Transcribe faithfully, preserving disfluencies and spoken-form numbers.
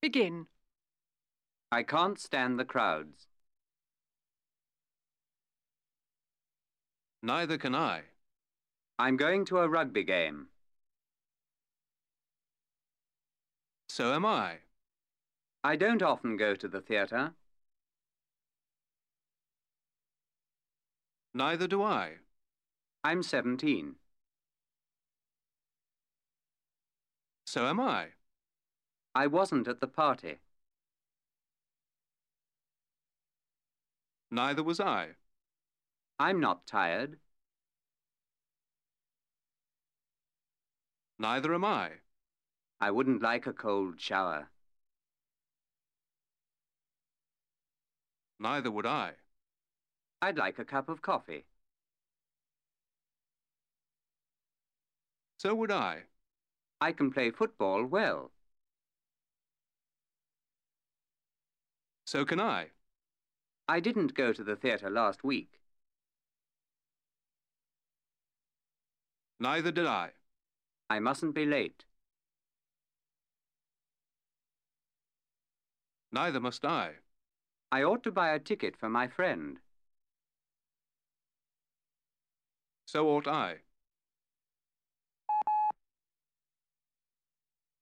Begin. I can't stand the crowds. Neither can I. I'm going to a rugby game. So am I. I don't often go to the theatre. Neither do I. I'm seventeen. So am I. I wasn't at the party. Neither was I. I'm not tired. Neither am I. I wouldn't like a cold shower. Neither would I. I'd like a cup of coffee. So would I. I can play football well. So can I. I didn't go to the theatre last week. Neither did I. I mustn't be late. Neither must I. I ought to buy a ticket for my friend. So ought I.